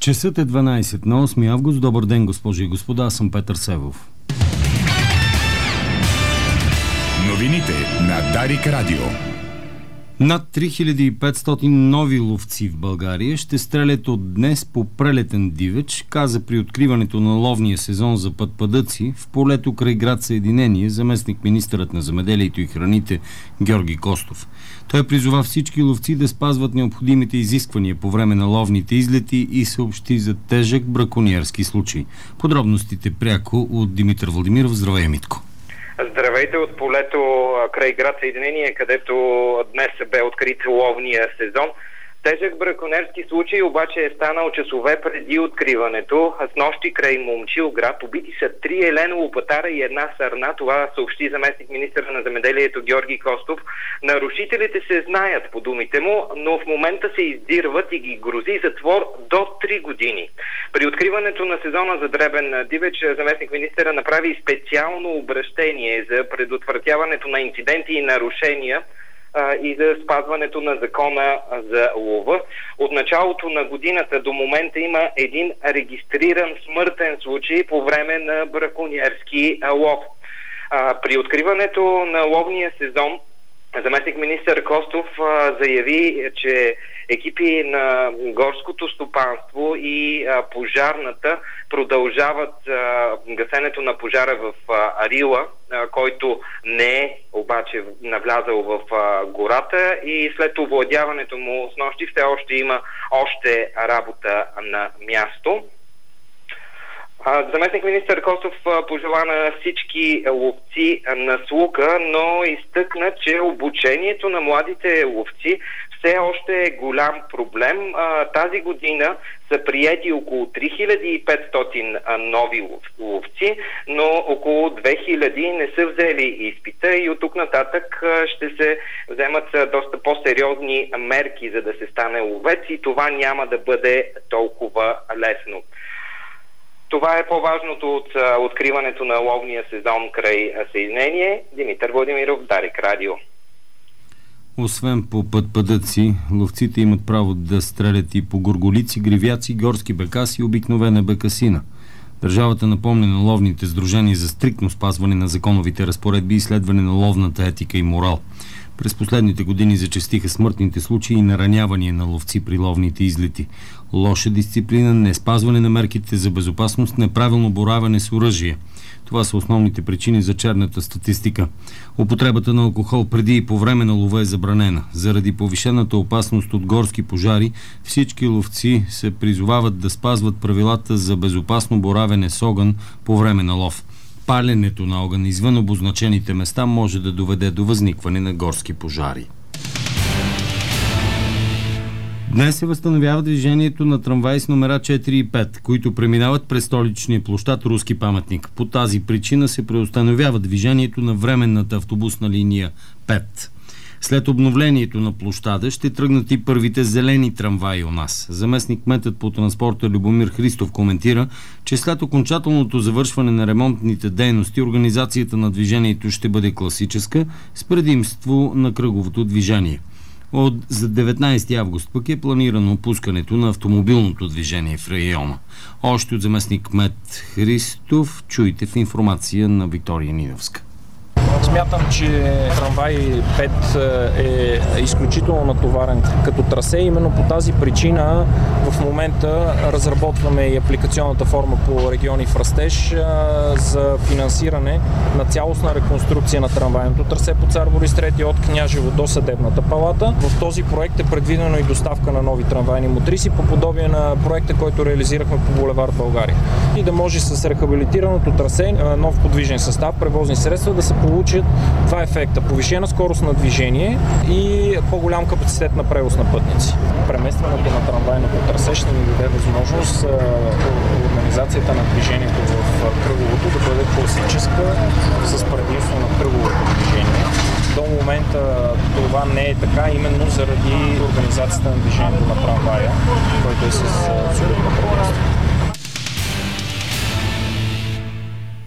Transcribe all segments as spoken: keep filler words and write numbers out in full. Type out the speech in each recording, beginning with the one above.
Часът е дванайсет на осми август. Добър ден, госпожи и господа. Аз съм Петър Севов. Новините на Дарик Радио. Над три хиляди и петстотин нови ловци в България ще стрелят от днес по прелетен дивеч, каза при откриването на ловния сезон за пътпадъци в полето край град Съединение заместник министърът на земеделието и храните Георги Костов. Той призова всички ловци да спазват необходимите изисквания по време на ловните излети и съобщи за тежък бракониерски случай. Подробностите пряко от Димитър Владимиров. Здравей, Митко! Здравейте от полето край град Съединение, където днес бе открит ловния сезон. Тежък браконерски случай обаче е станал часове преди откриването. С нощи край Момчилград убити са три елена лопатара и една сърна. Това съобщи заместник министъра на земеделието Георги Костов. Нарушителите се знаят по думите му, но в момента се издирват и ги грози затвор до три години. При откриването на сезона за дребен дивеч заместник министъра направи специално обращение за предотвратяването на инциденти и нарушения и за спазването на закона за лова. От началото на годината до момента има един регистриран смъртен случай по време на бракониерски лов. При откриването на ловния сезон заместник министър Костов а, заяви, че екипи на горското стопанство и а, пожарната продължават а, гасенето на пожара в а, Рила, а, който не е обаче навлязал в а, гората, и след овладяването му с нощи все още има още работа на място. Заместник министър Костов пожела на всички ловци на слука, но изтъкна, че обучението на младите ловци все още е голям проблем. Тази година са приети около три хиляди и петстотин нови ловци, но около две хиляди не са взели изпита и от тук нататък ще се вземат доста по-сериозни мерки, за да се стане ловец, и това няма да бъде толкова лесно. Това е по-важното от а, откриването на ловния сезон край Съединение. Димитър Владимиров, Дарик Радио. Освен по пътпадъци, ловците имат право да стрелят и по горголици, гривяци, горски бекаси и обикновена бекасина. Държавата напомня на ловните сдружения за стриктно спазване на законовите разпоредби и следване на ловната етика и морал. През последните години зачестиха смъртните случаи и наранявания на ловци при ловните излети. Лоша дисциплина, неспазване на мерките за безопасност, неправилно боравене с оръжие. Това са основните причини за черната статистика. Употребата на алкохол преди и по време на лова е забранена. Заради повишената опасност от горски пожари, всички ловци се призовават да спазват правилата за безопасно боравене с огън по време на лов. Паленето на огън извън обозначените места може да доведе до възникване на горски пожари. Днес се възстановява движението на трамваи с номера четири и пет, които преминават през столичния площад Руски паметник. По тази причина се преустановява движението на временната автобусна линия пет. След обновлението на площада ще тръгнат и първите зелени трамваи у нас. Заместник кметът по транспорта Любомир Христов коментира, че след окончателното завършване на ремонтните дейности, организацията на движението ще бъде класическа, с предимство на кръговото движение. От за деветнайсети август пък е планирано пускането на автомобилното движение в района. Още от заместник кмет Христов чуйте в информация на Виктория Нидовска. Смятам, че трамвай пет е изключително натоварен като трасе. Именно по тази причина в момента разработваме и апликационната форма по региони в растеж за финансиране на цялостна реконструкция на трамвайното трасе по Цар Борис трети от Княжево до Съдебната палата. В този проект е предвидено и доставка на нови трамвайни мотриси по подобие на проекта, който реализирахме по булевард България. И да може с рехабилитираното трасе, нов подвижен състав, превозни средства да се получат два ефекта. Повишена скорост на движение и по-голям капацитет на превоз на пътници. Преместването на трамвайното трасе ще ни даде възможност организацията на движението в кръговото да бъде класическа с предимство на кръговото движение. До момента това не е така, именно заради организацията на движението на трамвая, който е с абсолютно предимство.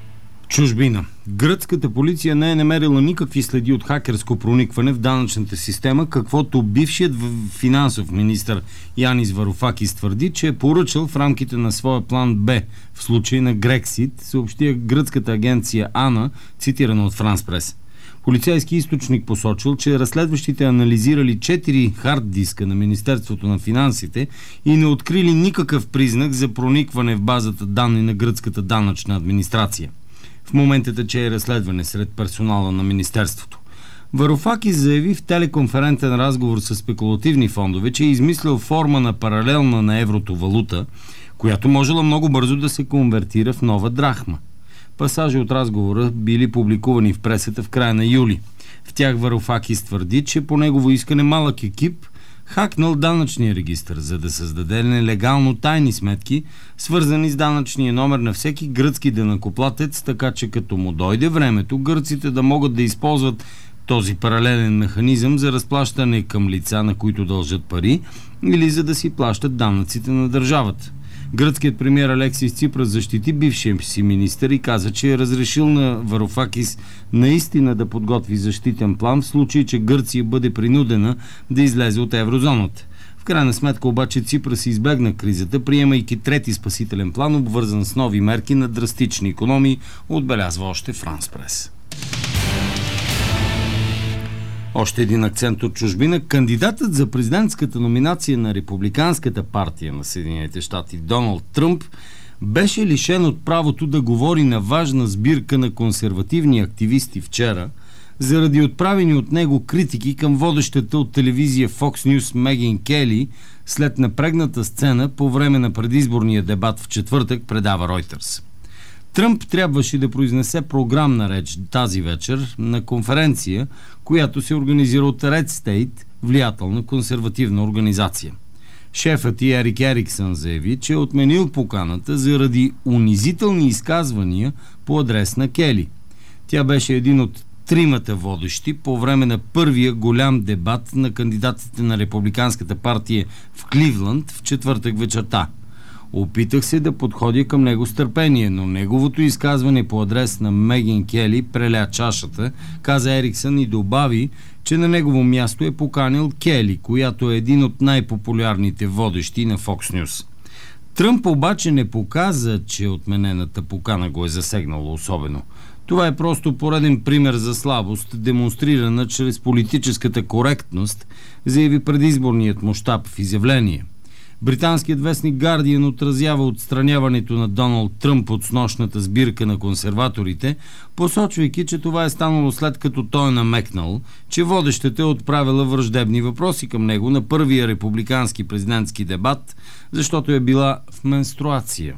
Чужбина. Гръцката полиция не е намерила никакви следи от хакерско проникване в данъчната система, каквото бившият финансов министър Янис Варофакис твърди, че е поръчал в рамките на своя план Б в случай на Грексит, съобщи гръцката агенция АНА, цитирана от Франс Прес. Полицейски източник посочил, че разследващите анализирали четири хард диска на Министерството на финансите и не открили никакъв признак за проникване в базата данни на гръцката данъчна администрация. В момента тече разследване сред персонала на Министерството. Варофакис заяви в телеконферентен разговор с спекулативни фондове, че е измислил форма на паралелна на еврото валута, която можела много бързо да се конвертира в нова драхма. Пасажи от разговора били публикувани в пресата в края на юли. В тях Варофакис твърди, че по негово искане малък екип хакнал данъчния регистър, за да създаде нелегално тайни сметки, свързани с данъчния номер на всеки гръцки данъкоплатец, така че като му дойде времето, гърците да могат да използват този паралелен механизъм за разплащане към лица, на които дължат пари, или за да си плащат данъците на държавата. Гръцкият премиер Алексис Ципрас защити бившия си министър и каза, че е разрешил на Варофакис наистина да подготви защитен план в случай, че Гърция бъде принудена да излезе от еврозоната. В крайна сметка обаче Ципрас избегна кризата, приемайки трети спасителен план, обвързан с нови мерки на драстични икономии, отбелязва още Франс Прес. Още един акцент от чужбина. Кандидатът за президентската номинация на Републиканската партия на Съединените щати Доналд Тръмп беше лишен от правото да говори на важна сбирка на консервативни активисти вчера, заради отправени от него критики към водещата от телевизия Fox News Меган Кели след напрегната сцена по време на предизборния дебат в четвъртък, предава Reuters. Тръмп трябваше да произнесе програмна реч тази вечер на конференция, която се организира от Red State, влиятелна консервативна организация. Шефът и Ерик Ериксън заяви, че е отменил поканата заради унизителни изказвания по адрес на Кели. Тя беше един от тримата водещи по време на първия голям дебат на кандидатите на Републиканската партия в Кливланд в четвъртък вечерта. Опитах се да подходя към него с търпение, но неговото изказване по адрес на Меган Кели преля чашата, каза Ериксън и добави, че на негово място е поканил Кели, която е един от най-популярните водещи на Fox News. Тръмп обаче не показа, че отменената покана го е засегнала особено. Това е просто пореден пример за слабост, демонстрирана чрез политическата коректност, заяви предизборният му щаб в изявление. Британският вестник Guardian отразява отстраняването на Доналд Тръмп от снощната сбирка на консерваторите, посочвайки, че това е станало след като той е намекнал, че водещата е отправила враждебни въпроси към него на първия републикански президентски дебат, защото е била в менструация.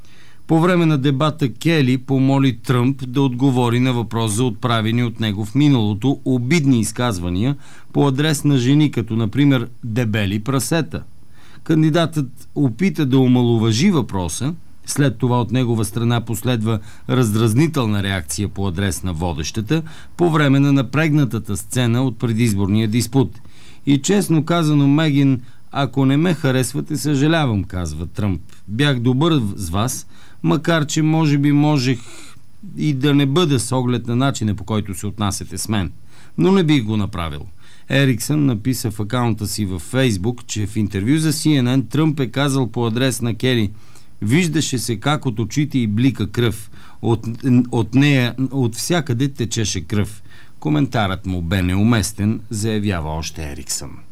По време на дебата Кели помоли Тръмп да отговори на въпрос за отправени от него в миналото обидни изказвания по адрес на жени, като например дебели прасета. Кандидатът опита да омаловажи въпроса, след това от негова страна последва раздразнителна реакция по адрес на водещата по време на напрегнатата сцена от предизборния диспут. И честно казано, Меган, ако не ме харесвате, съжалявам, казва Тръмп. Бях добър с вас, макар че може би можех и да не бъда с оглед на начина, по който се отнасяте с мен. Но не бих го направил. Ериксън написа в акаунта си във Фейсбук, че в интервю за Си Ен Ен Тръмп е казал по адрес на Кели: виждаше се как от очите й блика кръв. От, от нея от всякъде течеше кръв. Коментарът му бе неуместен, заявява още Ериксън.